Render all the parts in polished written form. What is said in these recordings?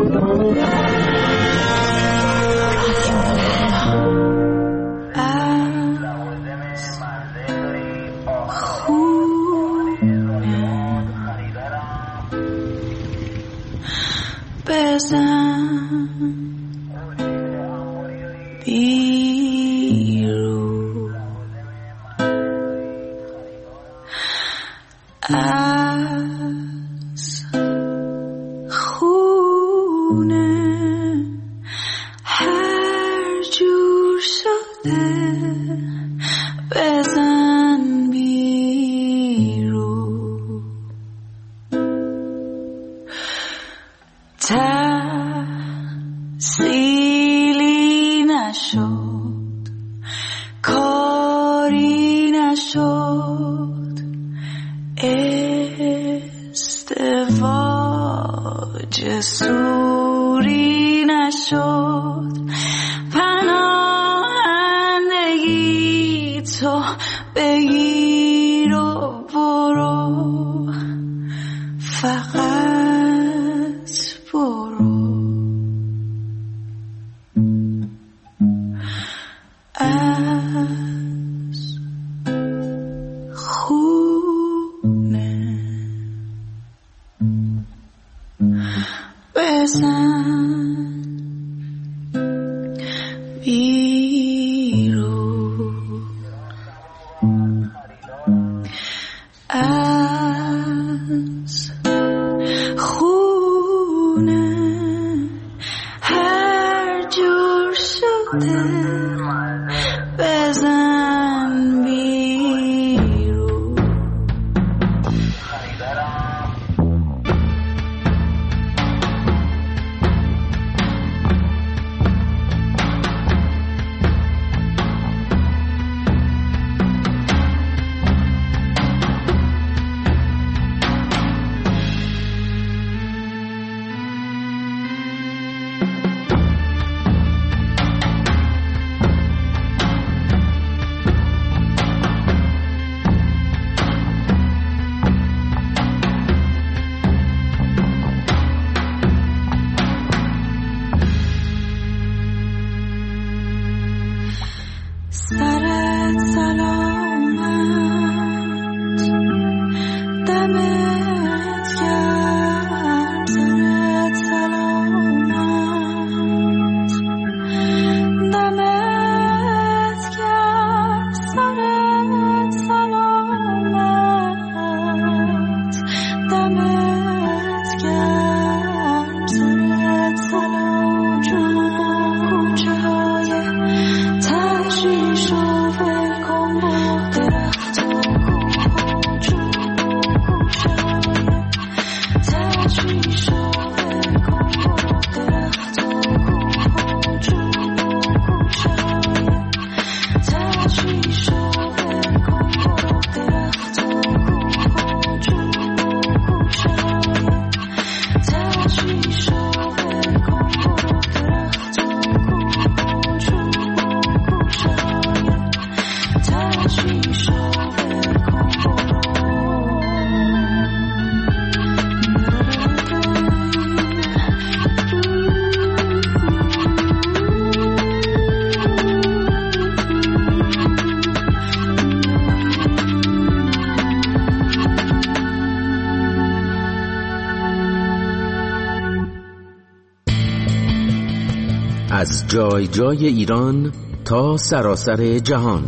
از جای جای ایران تا سراسر جهان،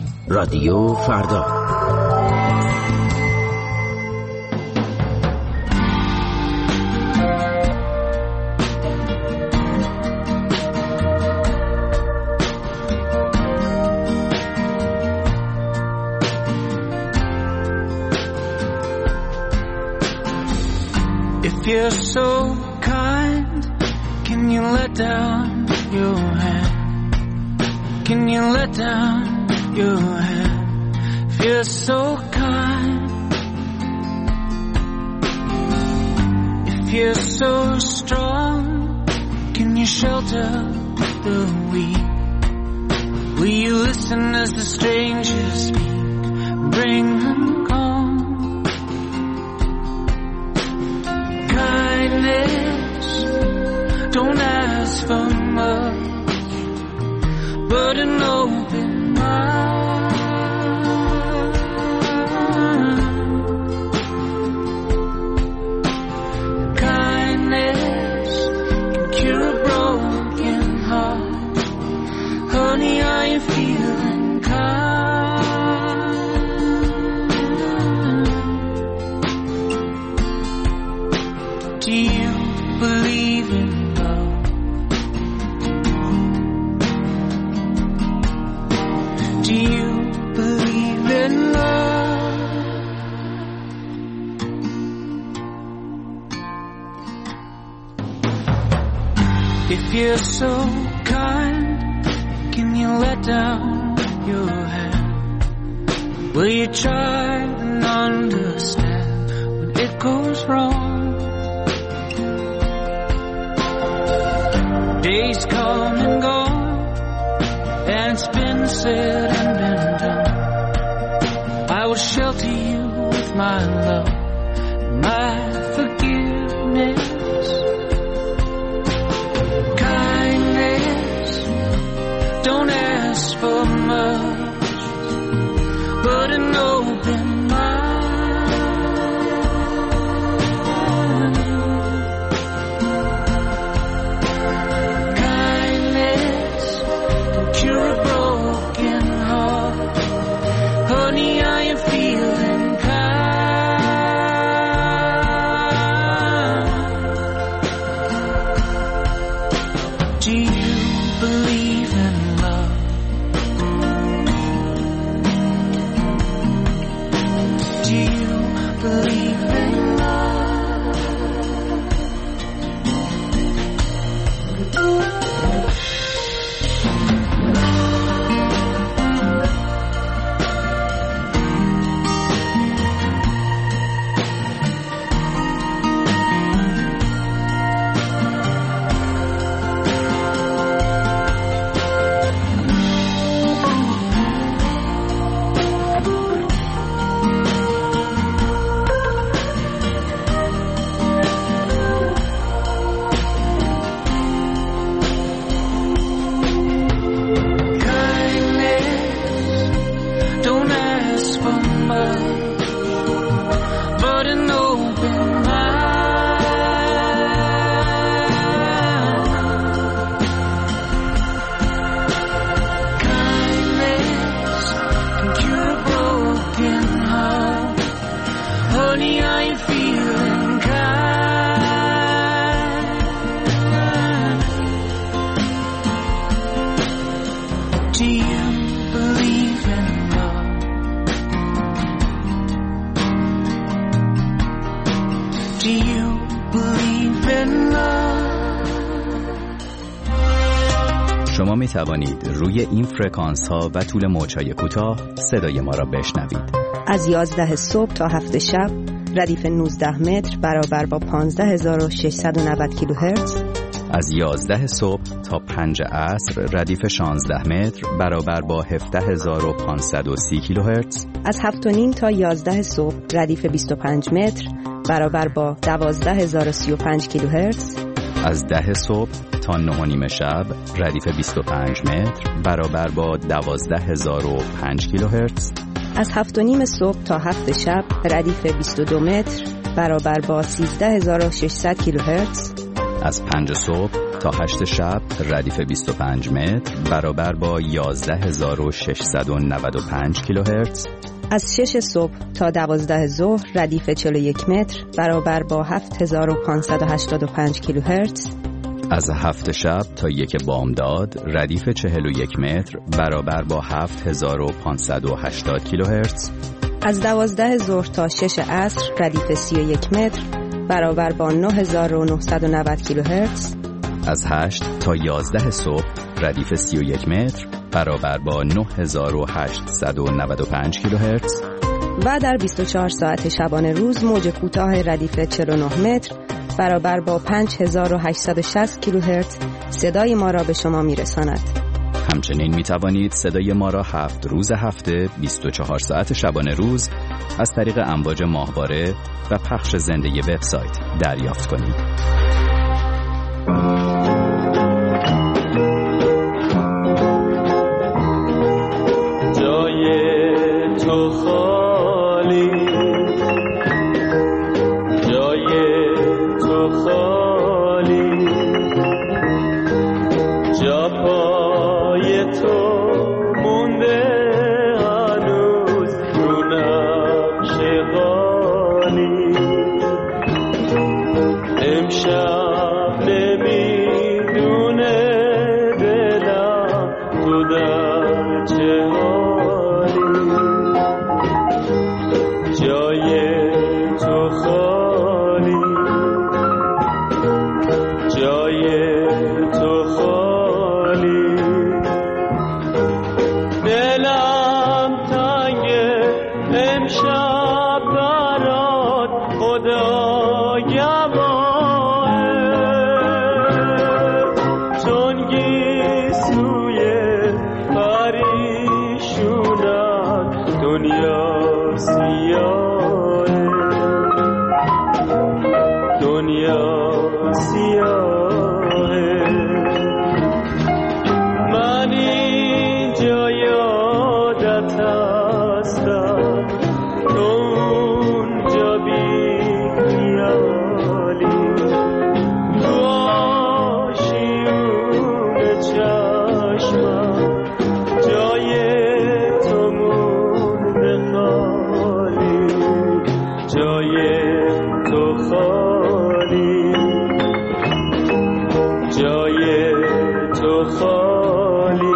رادیو فردا. If you're so kind, can you let down your hand? Can you let down your hand? If you're so kind, if you're so strong, can you shelter the weak? Will you listen as the strangers speak? Bring them calm. Kindness Don't ask for much, but an open mind. Kindness can cure a broken heart. Honey, are you feeling kind? Do you believe in love? Do you believe in love? If you're so kind, can you let down your hand? Will you try and understand when it goes wrong? Days come and go, and it's been said and been done. I will shelter you with my love, my forgiveness. Kindness, don't ask for much, but an open mind. Kindness can cure a broken heart. Honey, are you feeling kind? Do you believe in love? Do you believe in love? But an open mind. Kindness can cure a broken heart. Honey, are you feeling kind? Do you believe in love? Do you believe in love? شما می توانید روی این فرکانس ها و طول موج‌های کوتاه صدای ما را بشنوید. از 11 صبح تا 7 شب ردیف 19 متر برابر با 15690 کیلوهرتز. از 11 صبح تا 5 عصر ردیف 16 متر برابر با 17530 کیلوهرتز. از 7:30 تا 11 صبح ردیف 25 متر برابر با 12035 کیلوهرتز. از 10 صبح تا 9:30 شب ردیف 25 متر برابر با 12005 کیلوهرتز. از 7:30 صبح تا 7 شب ردیف 22 متر برابر با 13600 کیلوهرتز. از 5 صبح تا 8 شب ردیف 25 متر برابر با 11695 کیلوهرتز. از 6 صبح تا 12 ظهر ردیف 41 متر برابر با 7585 کیلوهرتز. از 7 شب تا 1 بامداد ردیف 41 متر برابر با 7580 کیلوهرتز. از 12 ظهر تا 6 عصر ردیف 31 متر برابر با 9990 کیلوهرتز. از 8 تا 11 صبح ردیف 31 متر برابر با 9895 کیلوهرتز. و در 24 ساعت شبانه روز موج کوتاه ردیف 49 متر برابر با 5860 کیلوهرتز صدای ما را به شما میرساند. همچنین می توانید صدای ما را 7 روز هفته 24 ساعت شبانه روز از طریق امواج ماهواره و پخش زنده وبسایت دریافت کنید. جای تو خالی. دلم تنگه امشب برات خدا گواهه، چون گیسوی پریشونم دنیا سیاهه، دنیا سیاهه. من اینجا یادت هستم، تو اونجا بی خیالی، تو آشیون چشمم جای تو مونده خالی، جای تو خالی، جای تو خالی.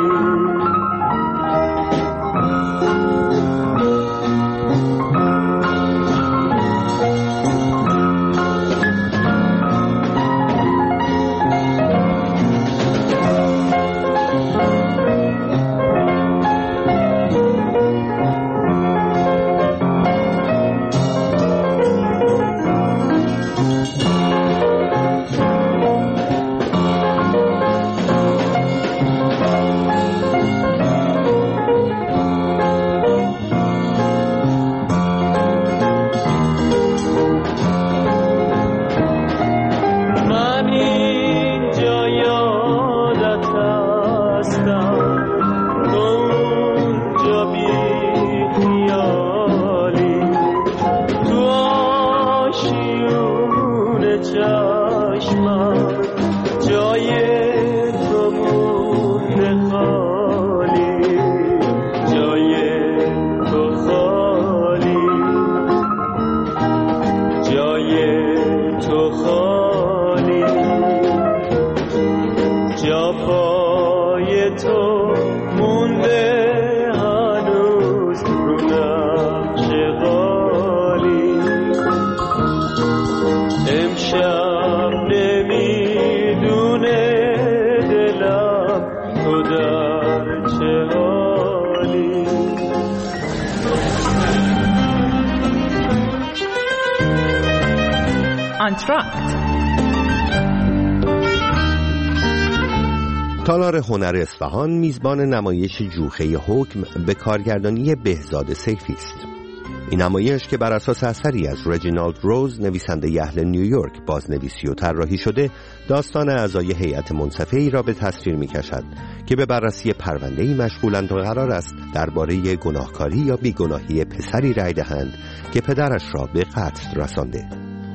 تالار هنر اصفهان میزبان نمایش جوخه حکم به کارگردانی بهزاد سیفی است. این نمایش که بر اساس اثری از رجینالد روز نویسنده اهل نیویورک بازنویسی و طراحی شده، داستان اعضای هیئت منصفه‌ای را به تصویر می‌کشد که به بررسی پرونده‌ای مشغولند و قرار است درباره گناهکاری یا بیگناهی پسری رأی دهند که پدرش را به قتل رسانده.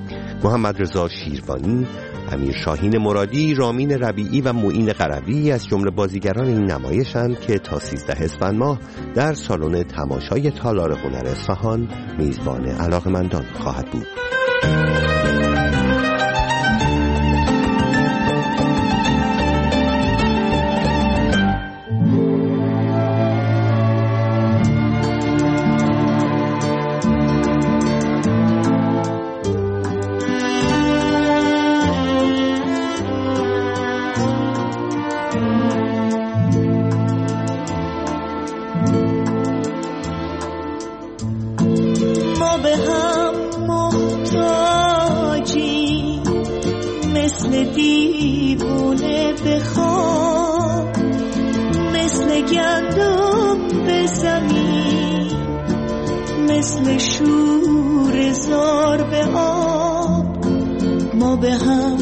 محمد رضا شیروانی، امیر شاهین مرادی، رامین ربیعی و معین قروی از جمله بازیگران این نمایشند که تا 13 اسفند ماه در سالن تماشای تالار هنر اصفهان میزبان علاقه‌مندان خواهد بود. دیوونه بخواب، مثل گندم به زمین، مثل شور زار به آب. ما به هم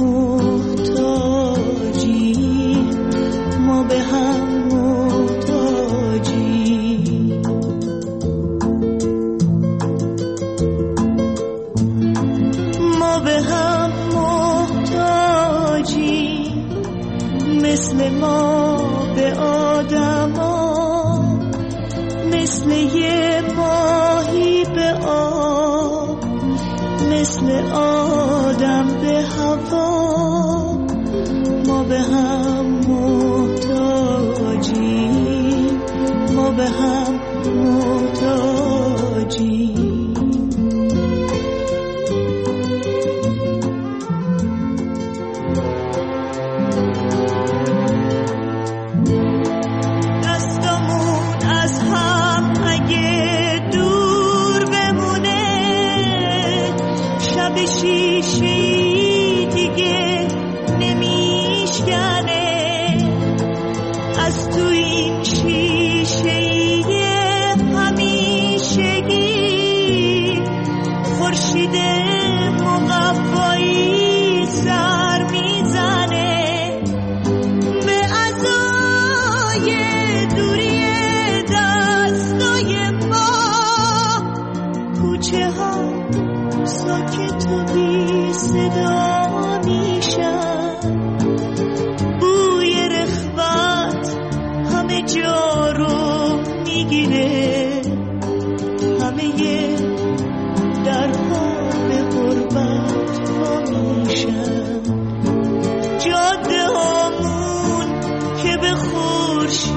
محتاجیم، ما به هم محتاجیم. ما به هم مثل ما به آدما، مثل یه ماهی به آب، مثل آدم به هوا. ما به هم محتاجیم، ما به هم محتاجیم.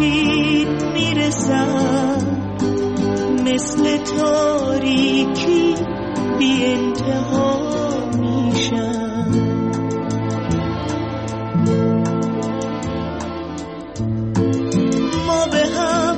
امید میرسم، مثل تاریکی بی انتها میشم. ما به هم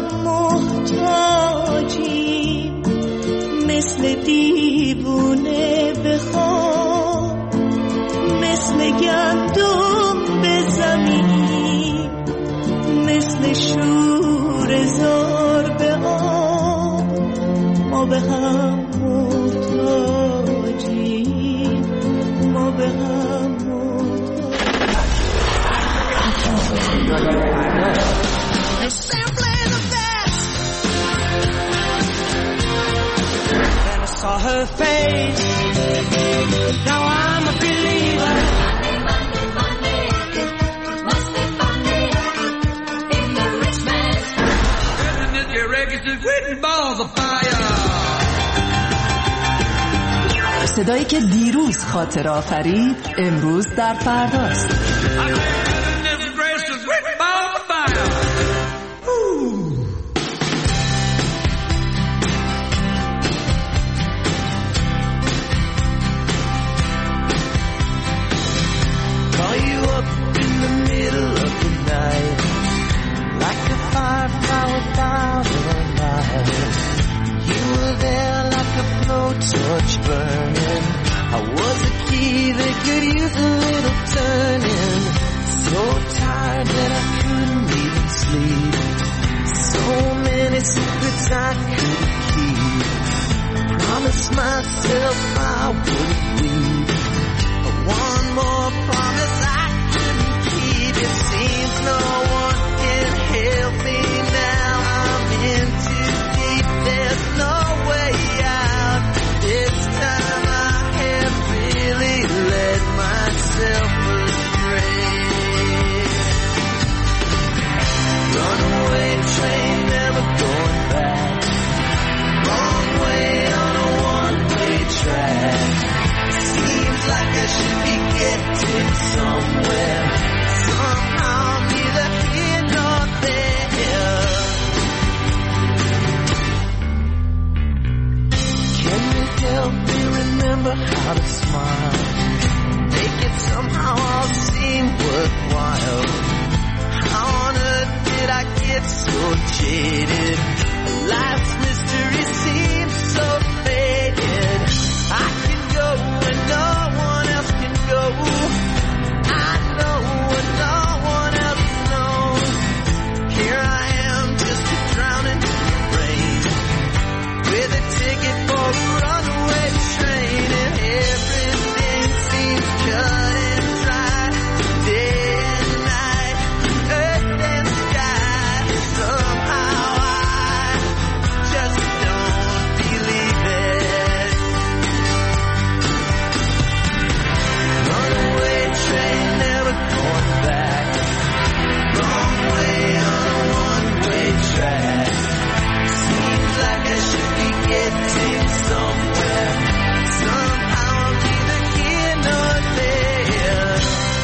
محتاجیم، مثل دیوونه به خواب، مثل گندم به زمین، مثل شور زار به آب. ما به هم محتاجیم، ما به هم محتاجیم. Saw her face, now I'm a believer. Monday, it must be Monday in the rich man's house. Isn't it your records written balls of fire? صدایی که دیروز خاطر آفرید امروز در فرداست. Torch burning, I was a key that could use a little turning. So tired that I couldn't even sleep. So many secrets I couldn't keep. Promised myself I wouldn't weep, but one more promise I couldn't keep. It seems no one can help me now. I'm in too deep, there's no way out. This time I have really led myself astray. Runaway train, never going back. Wrong way on a one-way track. Seems like I should be getting somewhere. Somehow neither here nor there. Can you help me remember how to smile? Make it somehow all seem worthwhile. How on earth did I get so jaded? Life's mystery seems so faded. I can go when no one else can go. I know when no one else knows. Here I am just drowning in the rain, with a ticket for a runaway train, and everything seems cut and dry. Day and night, earth and sky. Somehow I just don't believe it. Runaway train, never going back. Wrong way on a one-way track. Seems like I should be getting somewhere. Somehow I'm neither here nor there.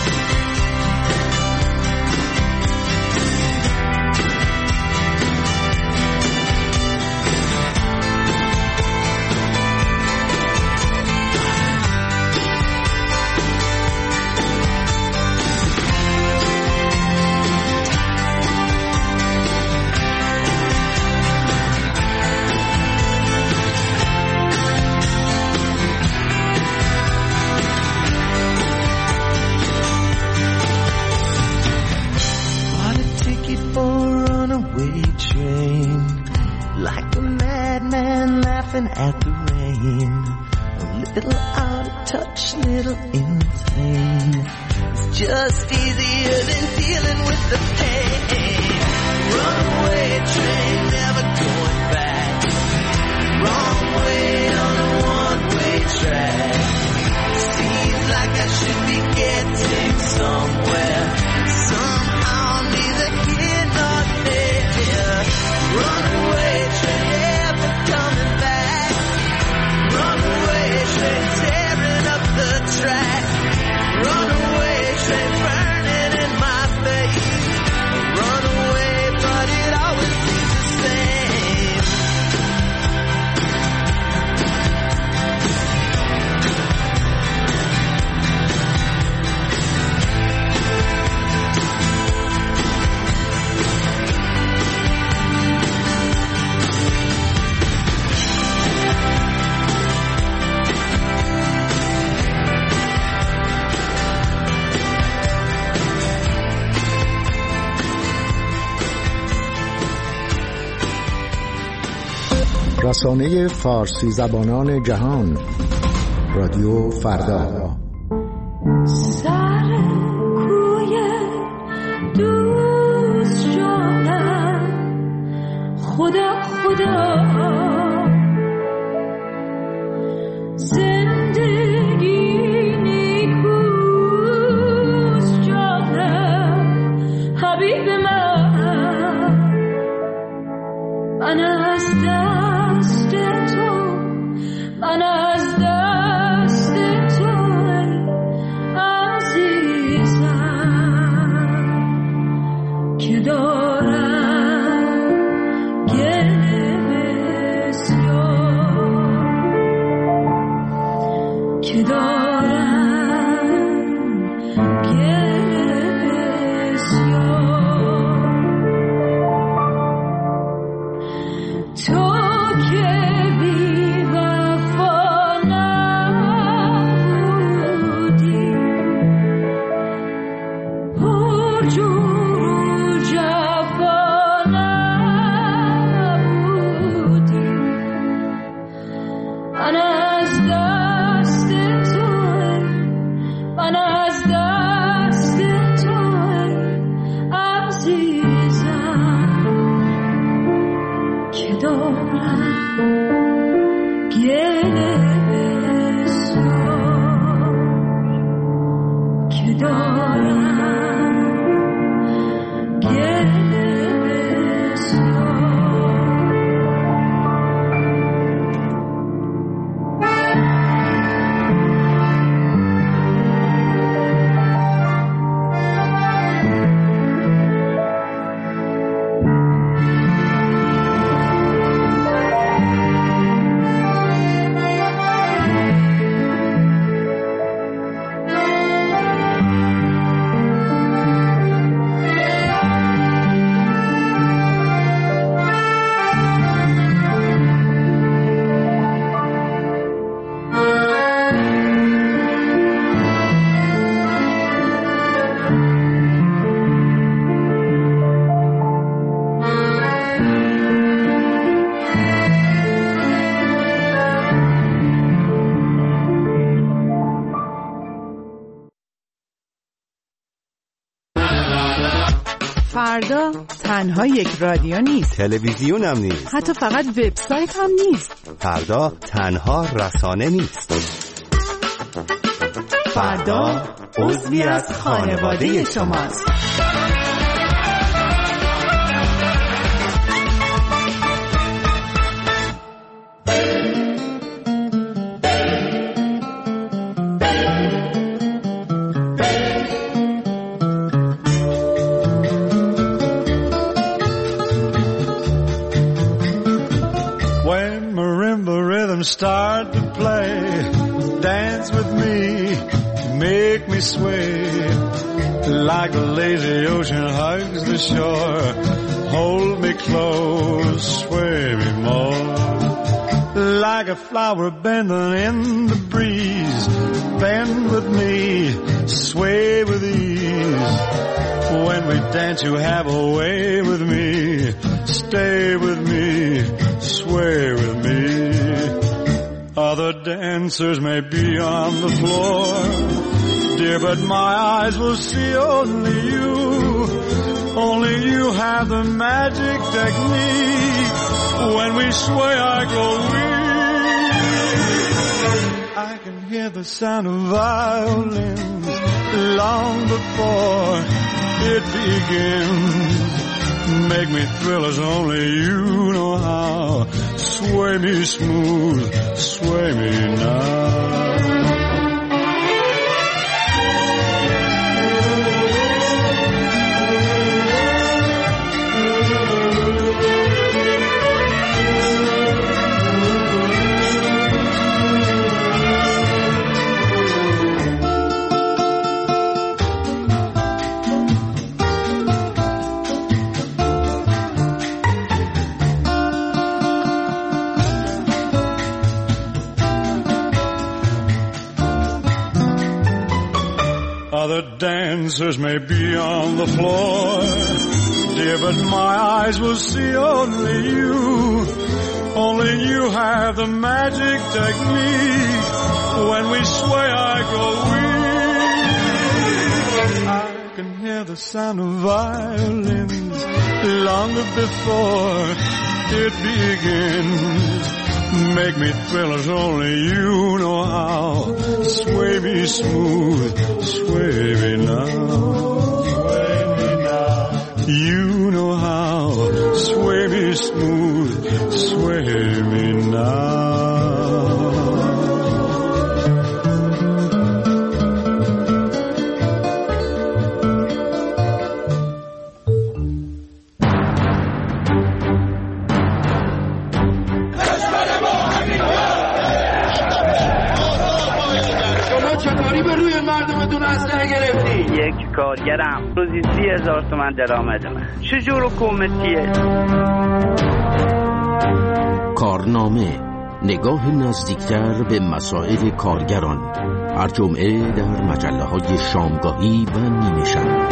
Bought a ticket for a runaway train, like a madman laughing at the rain. A little out of touch, little insane. It's just easier than dealing with the pain. Runaway train, never going back. Wrong way on a one-way track. Seems like I should be getting somewhere. Somehow neither here nor there. Runaway train, never coming back. Runaway train, tearing up the track. Runaway train, burning in my face. Runaway, but رسانه فارسی زبانان جهان، رادیو فردا. سر کوی دوست شدم، خدا خدا زندگی نیکوست شدم، حبیب من از دست تو، من از دست تو عزیزم که دارم گله بسیار، که دارم گله بسیار. تو که بی وفا نبودی، پرجور و جفا نبودی، من از دست تو، من از دست تو عزیزم که دارم گله بسیار، که دارم گله بسیار. فردا تنها یک رادیو نیست، تلویزیون هم نیست، حتی فقط وبسایت هم نیست. فردا تنها رسانه نیست. فردا عضوی از خانواده شماست. Start to play, dance with me, make me sway, like the lazy ocean hugs the shore, hold me close, sway me more, like a flower bending in the breeze, bend with me, sway with ease, when we dance you have a way with me, stay with me, sway with me. Other dancers may be on the floor, dear, but my eyes will see only you. Only you have the magic technique. When we sway, I go weak. I can hear the sound of violins long before it begins. Make me thrill as only you know how. Sway me smooth, sway me now. Other dancers may be on the floor, dear, but my eyes will see only you. Only you have the magic technique. When we sway, I go weak. I can hear the sound of violins longer before it begins. Make me thrill as only you know how. Sway me smooth, sway me now. Sway me now. You know how. Sway me smooth, sway me now. یک کارگرم روزی 30,000 تومان درآمد من. چجور حکومتیه؟ کارنامه، نگاه نزدیکتر به مسائل کارگران، هر جمعه در مجله‌های شامگاهی و نیمه شب.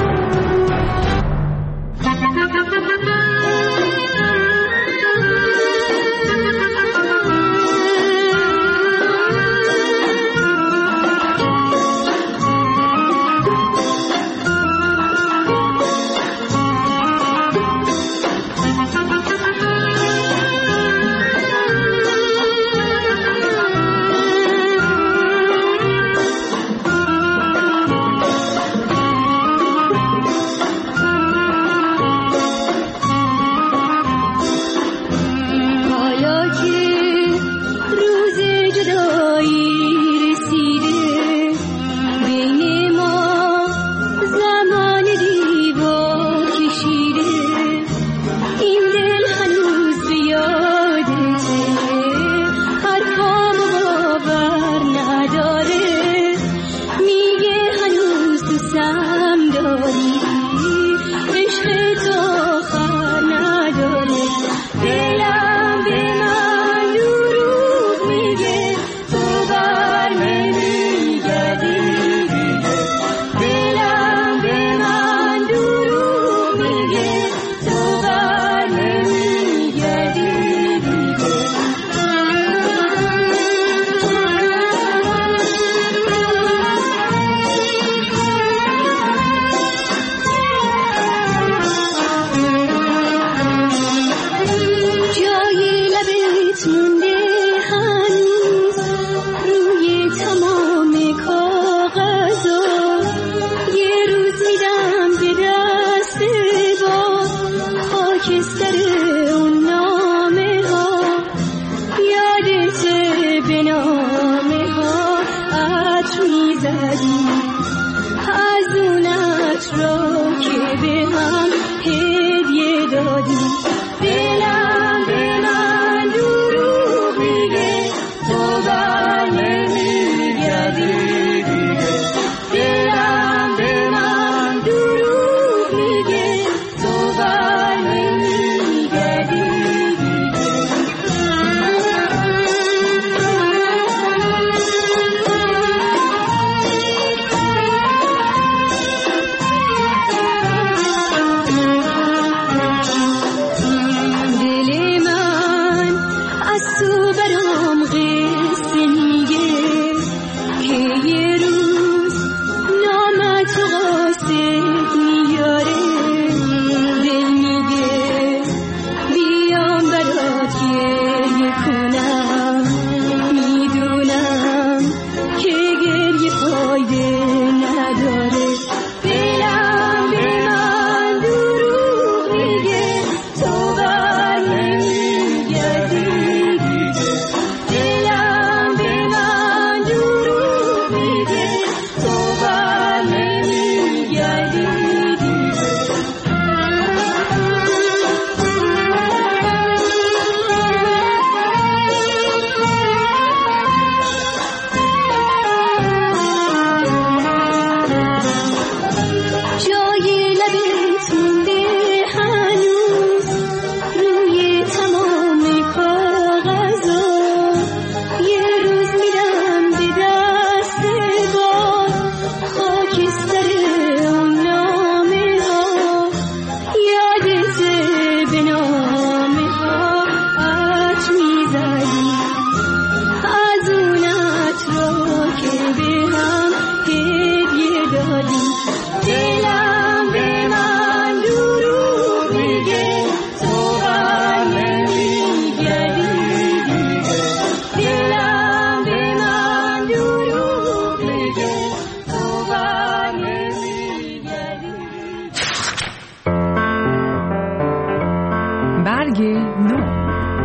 برگ نو.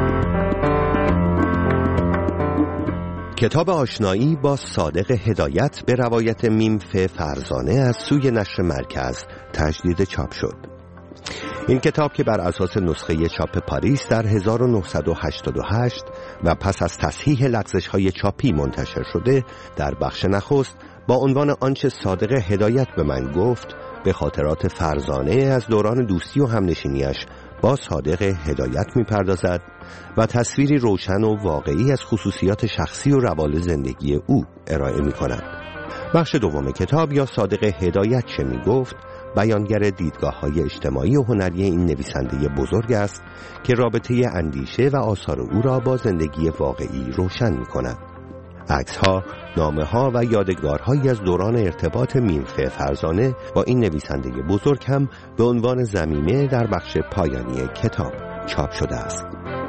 کتاب آشنایی با صادق هدایت به روایت میمفه فرزانه از سوی نشر مرکز تجدید چاپ شد. این کتاب که بر اساس نسخه چاپ پاریس در 1988 و پس از تصحیح لغزش‌های چاپی منتشر شده، در بخش نخست با عنوان آنچه صادق هدایت به من گفت به خاطرات فرزانه از دوران دوستی و همنشینیش با صادق هدایت می‌پردازد و تصویری روشن و واقعی از خصوصیات شخصی و روال زندگی او ارائه می‌کند. بخش دوم کتاب یا صادق هدایت چه می‌گفت بیانگر دیدگاه‌های اجتماعی و هنری این نویسنده بزرگ است که رابطه اندیشه و آثار او را با زندگی واقعی روشن می‌کند. عکس‌ها، نامه‌ها و یادگارهایی از دوران ارتباط میمفه فرزانه با این نویسنده بزرگ هم به عنوان ضمیمه در بخش پایانی کتاب چاپ شده است.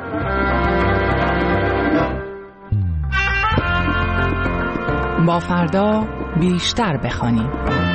با فردا بیشتر بخوانیم.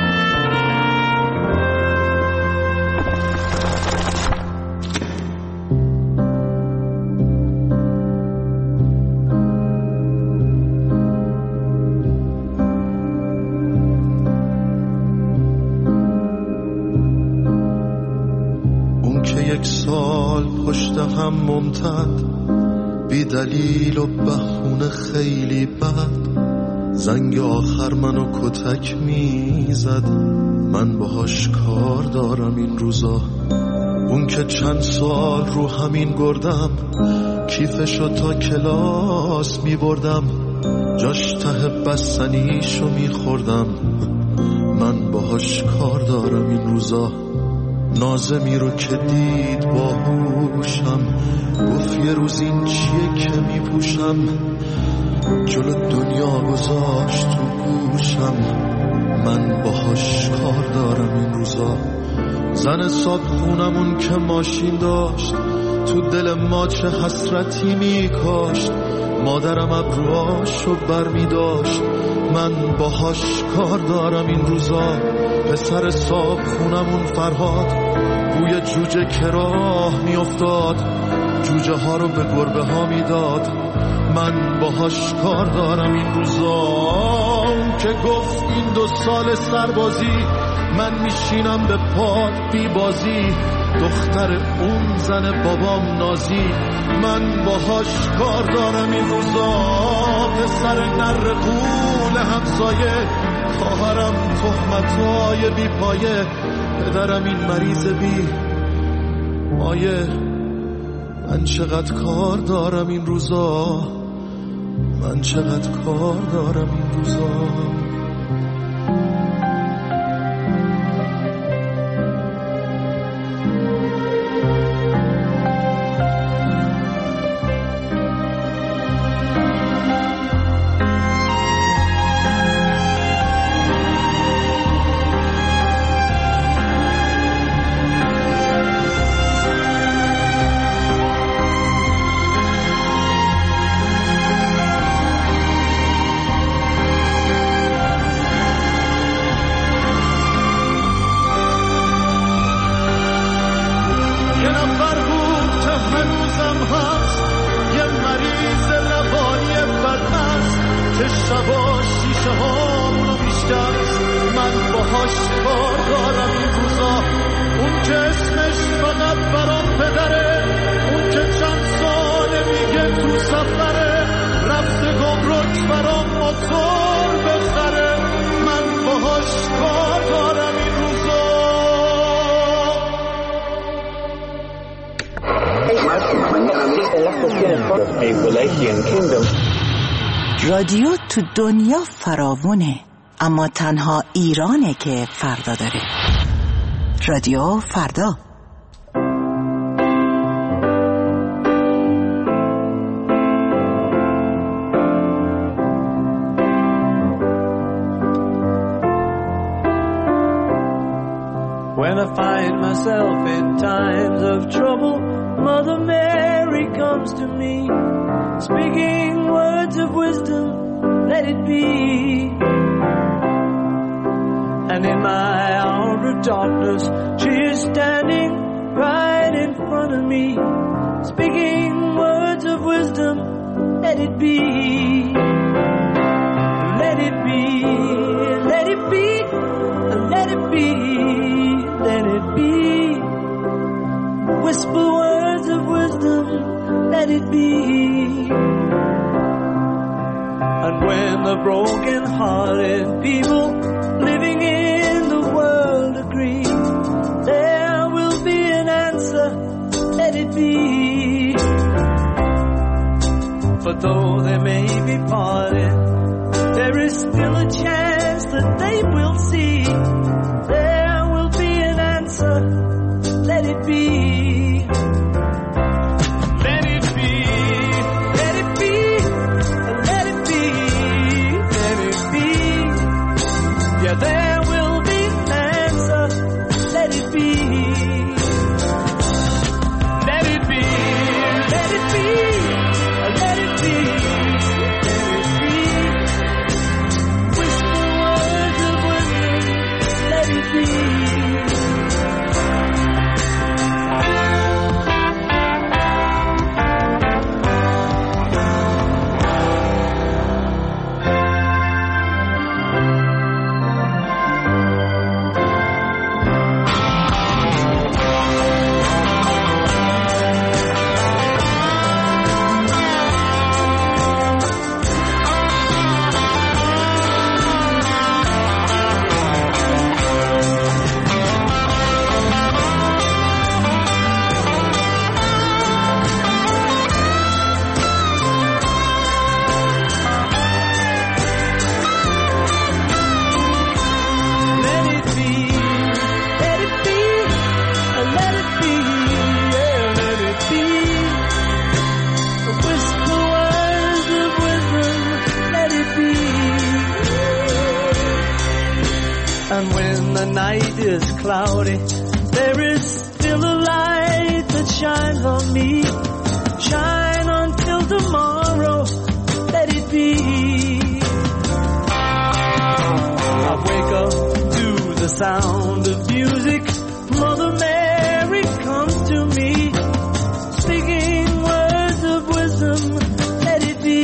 پشت هم ممتد بی دلیل و بهونه خیلی بد، زنگ آخر منو کتک میزد، من باهاش کار دارم این روزا. اون که چند سال رو همین گردم، کیفشو تا کلاس میبردم، جاش ته بستنیشو میخوردم، من باهاش کار دارم این روزا. نازمی رو که دید باهوشم، گفت یه روز این چیه که میپوشم، جلو دنیا گذاشت تو گوشم، من باهاش کار دارم این روزا. زن صاحب خونمون که ماشین داشت، تو دل ما چه حسرتی میکاشت، مادرم ابروهاشو برمی داشت، من باهاش کار دارم این روزا. پسر صاحب خونمون فرهاد، بوی جوجه که راه می افتاد، جوجه ها رو به گربه ها می داد، من باهاش کار دارم این روزا. اون که گفت این 2 سال سربازی، من میشینم به پات بی بازی، دختر اون زن بابام نازی، من باهاش کار دارم این روزا. پسر نر قول همسایه، خواهرم تهمتای بی پایه، پدرم این مریض بی مایه، من چقدر کار دارم این روزا، من چقدر کار دارم این روزا. رادیو تو دنیا فراوونه، اما تنها ایرانه که فردا داره. رادیو فردا. When I find myself in times of trouble, Mother Mary comes to me, speaking words of wisdom, let it be. And in my hour of darkness, she is standing right in front of me, speaking words of wisdom. Let it be, let it be, let it be, let it be, let it be. Whisper words of wisdom, let it be. And when the broken-hearted people living in the world agree, there will be an answer, let it be. For though they may be parted, there is still a chance that they will see. There will be an answer, let it be. Let it be, let it be, let it be, let it be. Yeah, there will be an answer, let it be. Let it be, let it be, let it be, let it be. Whisper words of wisdom, let it be. And when the night is cloudy, there is still a light that shines on me. Shine until tomorrow, let it be. I wake up to the sound of music. Mother Mary comes to me, speaking words of wisdom, let it be.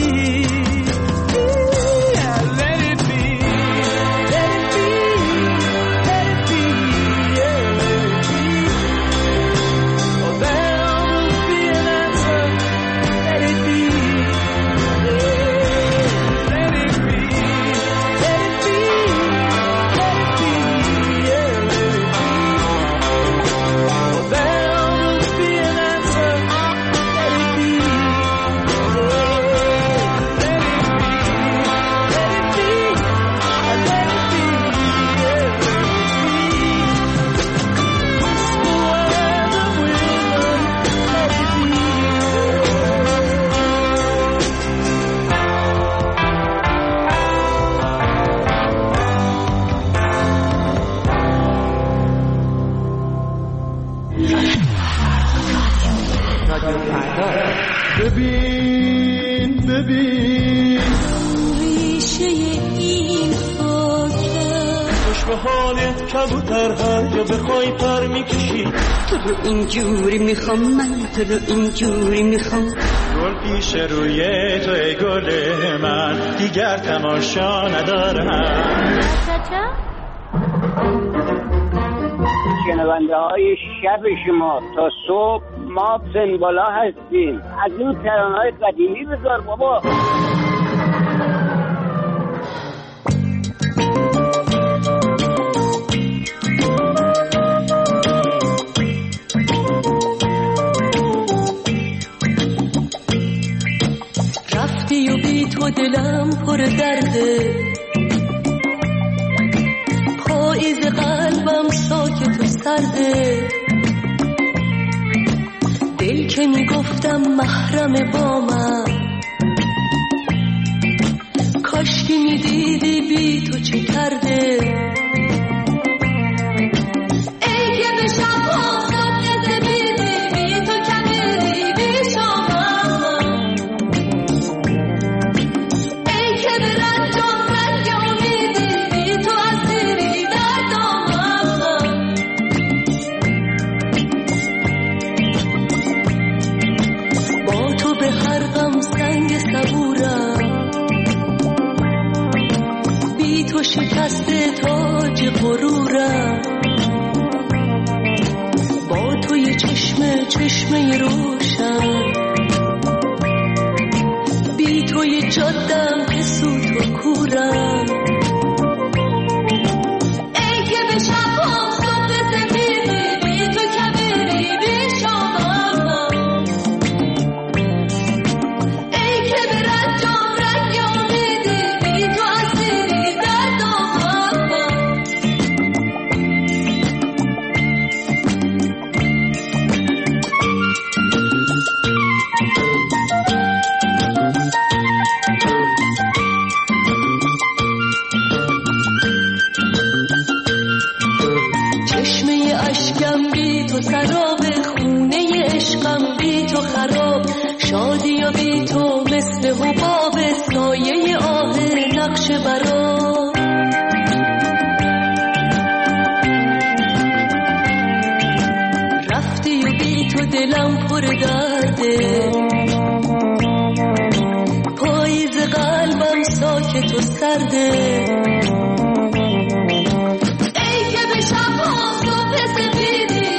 ببین ببین ریشه این خاکه خوش به حالت کبوتر هر جا بخوای پر میکشی تو رو اینجوری میخوام من تو رو اینجوری میخوام گل پیش روی تو ای گل من دیگر تماشا ندارم شنونده های شب شما تا صبح ما سنبالا هستیم از این ترانه‌های قدیمی بذار بابا رفتی و بی تو دلم پر درده پاییز قلبم ساکت و سرده دل که میگفتم محرم با من کاشکی میدیدی بی تو چه کرده ای که به شب آخر نزدیدی بی تو کمیدی بی شامم ای که به رنجام رنگ امیدی بی تو اسیری در دامم چشمه روشن، بی توی جادم که سوت و کورم، ای که به شبام صبح سفیدی، بی تو کبیری بی شامم، ای که به رنجام رنگ امیدی، بی تو اسیری در دامم. سراب خونه عشقم بی تو خراب، شادی و بی تو مثل حباب سایه آه نقش برا. رفتی و بی تو دلم پر درده، پاییز قلبم ساکت و سرده، ای که به شبها صبح سفیدی،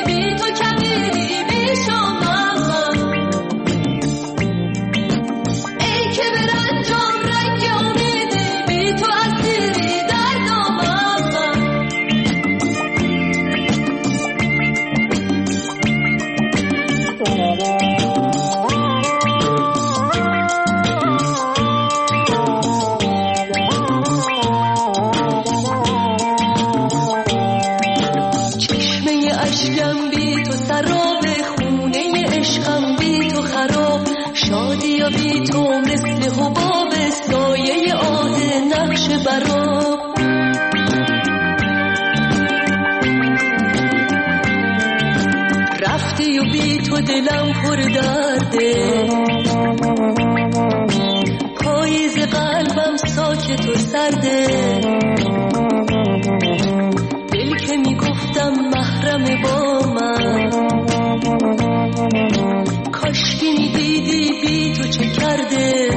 شادی و بی تو مثل حباب سایه آه نقش برا. رفتی و بی تو دلم پر درده، پاییز قلبم ساکت و سرده، دل که میگفتم محرم با من، کاشکی میدیدی بی تو چه کرده،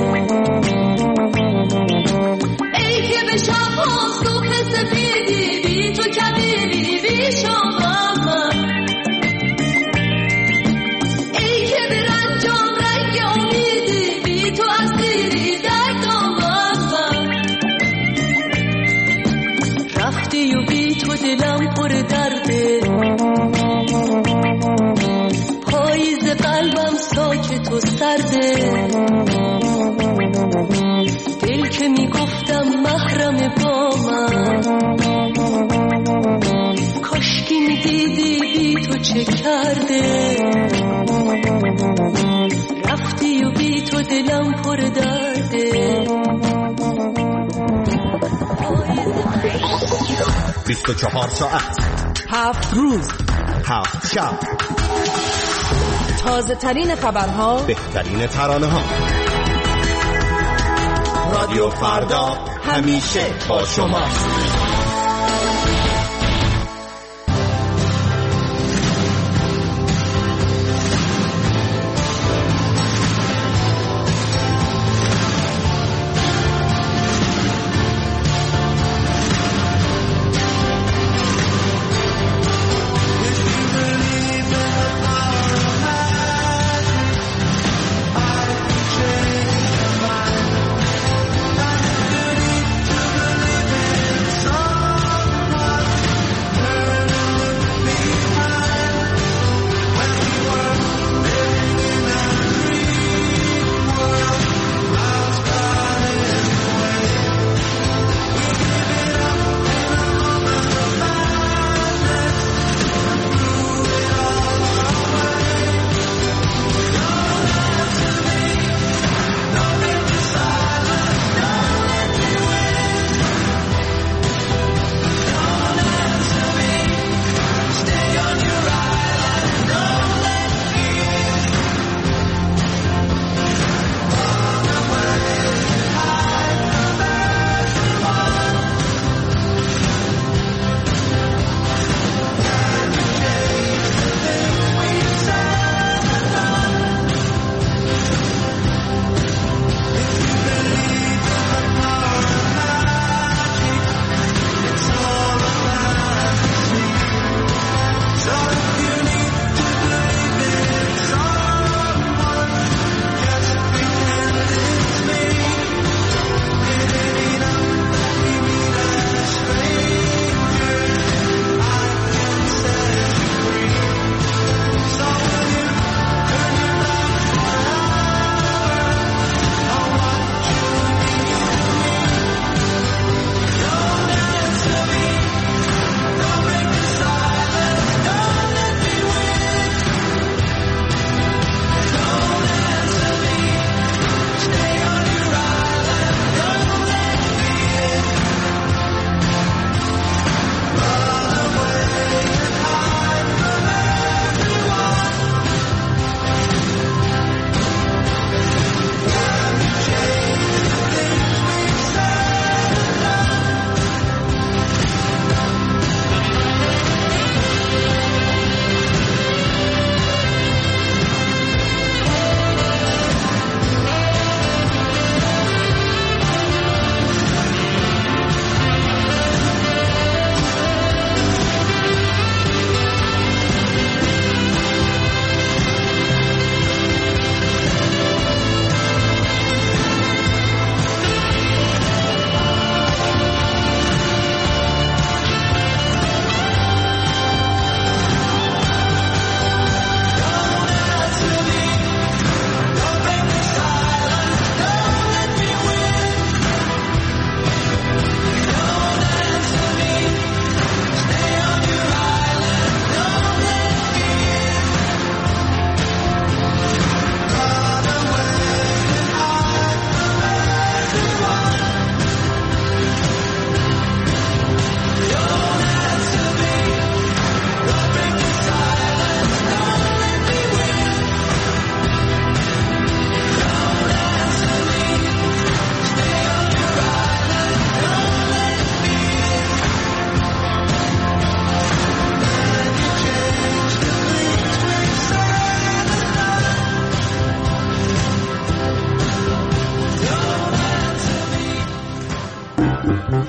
ای که به شبها صبح سفیدی، بی تو کبیری بی شامم، ای که به رنجام رنگ امیدی، بی تو اسیری در دامم. رفتی و بی تو دلم پر درده، پاییز قلبم ساکت و سرده، دل که میگفتم محرم با من، کاشکی میدیدی بی تو چه کرده، رفتی و بی تو دلم پر درده. 24 ساعت 7 روز 7 شب، تازه ترین خبرها، بهترین ترانه ها. رادیو فردا همیشه با شما. Some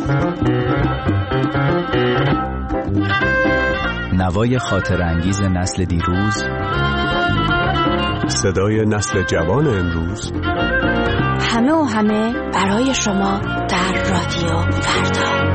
نوای خاطر انگیز نسل دیروز، صدای نسل جوان امروز، همه و همه برای شما در رادیو فردا.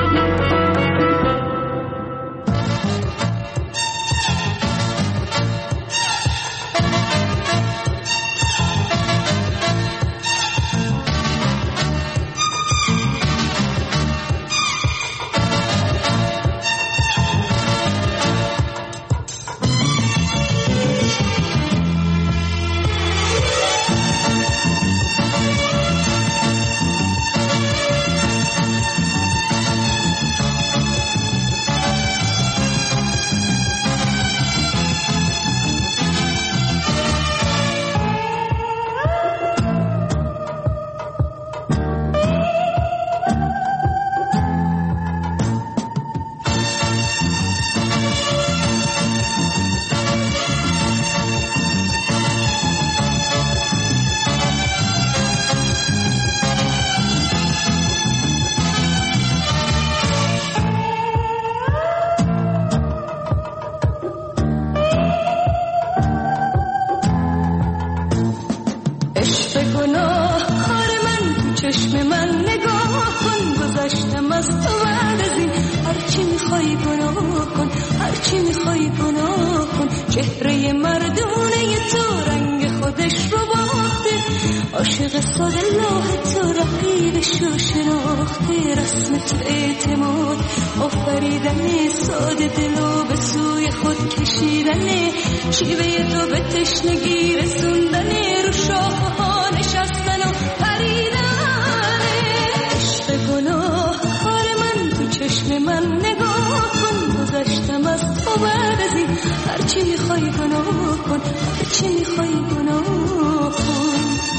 عاشق ساده لاه تو رقیبش رو شناخته، رسم تو اعتماد آفریدنه، ساده دلو به سوی خود کشیدنه، شیوه تو به تشنگی رسوندنه، رو شاخه ها نشستن و پریدنه. عشق گناه کار من تو چشم من نگاه کن، گذشتم از تو بعد از این هرچی میخوای گناه کن، هرچی میخوای گناه کن.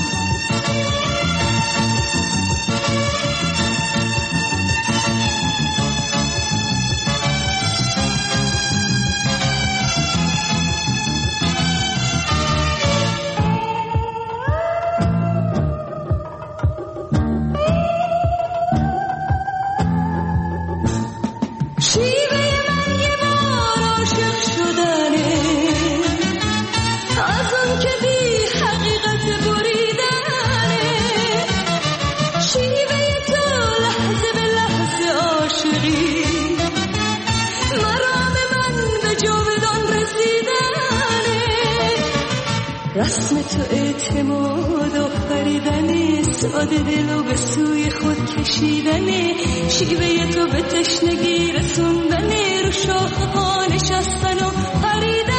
رسم تو اعتماد آفریدنه، ساده دلو به سوی خود کشیدنه، شیوه تو به تشنگی رسوندنه، رو شاخه ها نشستن و پریدنه.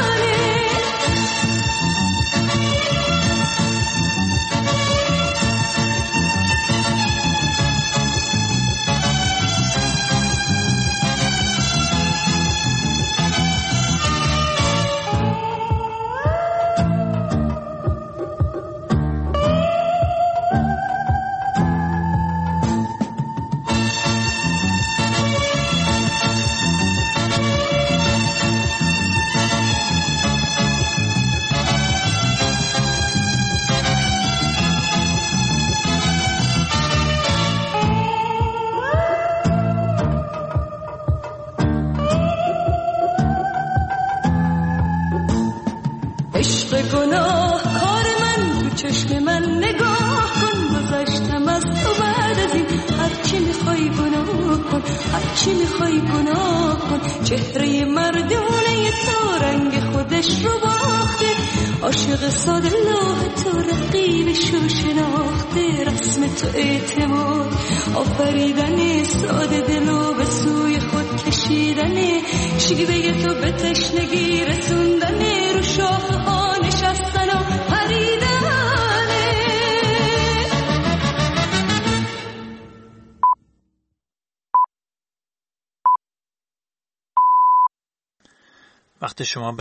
هرچی میخوای گناه کن، چهره مردونه تو رنگ خودش رو باخته، عاشق ساده لوح تو رقیبش رو شناخته، رسم تو اعتماد آفریدنه، ساده دلو به سوی خود کشیدنه، شیوه تو به تشنگی رسوندنه، رو شاخه ها نشستن و پریدنه. وقت شما